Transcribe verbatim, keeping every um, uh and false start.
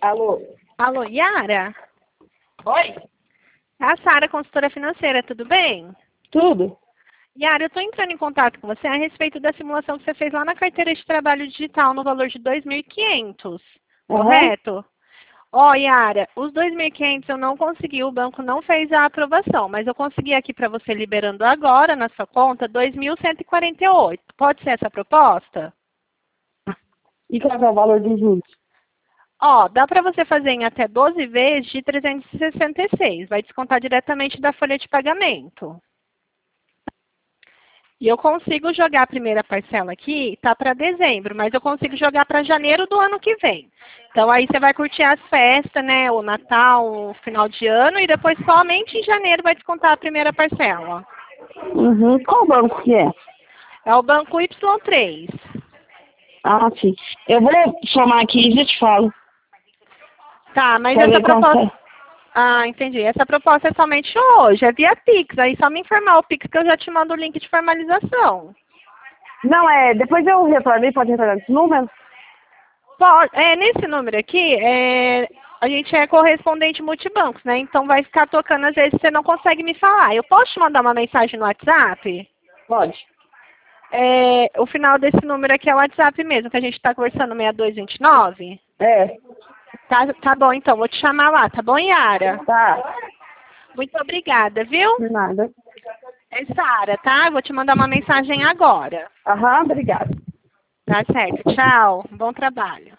Alô? Alô, Yara? Oi? É a Sara, consultora financeira, tudo bem? Tudo? Yara, eu estou entrando em contato com você a respeito da simulação que você fez lá na carteira de trabalho digital no valor de dois mil e quinhentos, Uhum. correto? Ó, oh, Yara, os dois mil e quinhentos eu não consegui, o banco não fez a aprovação, mas eu consegui aqui para você liberando agora na sua conta dois mil cento e quarenta e oito. Pode ser essa a proposta? E qual é o valor dos juros? Ó, dá para você fazer em até doze vezes de trezentos e sessenta e seis. Vai descontar diretamente da folha de pagamento. E eu consigo jogar a primeira parcela aqui, tá para dezembro, mas eu consigo jogar para janeiro do ano que vem. Então aí você vai curtir as festas, né, o Natal, o final de ano, e depois somente em janeiro vai descontar a primeira parcela. Uhum. Qual banco que é? É o banco Y três. Ah, sim. Eu vou somar aqui e já te falo. Tá, mas Pra essa ver quanto proposta... é. Ah, entendi. Essa proposta é somente hoje, é via Pix. Aí só me informar o Pix que eu já te mando o link de formalização. Não, é... Depois eu retornei, pode retornar esse número? Pode, é, nesse número aqui, é, a gente é correspondente multibancos, né? Então vai ficar tocando, às vezes você não consegue me falar. Eu posso te mandar uma mensagem no WhatsApp? Pode. É, o final desse número aqui é o WhatsApp mesmo, que a gente está conversando, seis dois dois nove. É. Tá, tá bom, então, vou te chamar lá, tá bom, Yara? Tá. Muito obrigada, viu? De nada. É Sara, tá? Eu vou te mandar uma mensagem agora. Aham, obrigada. Tá certo, tchau, bom trabalho.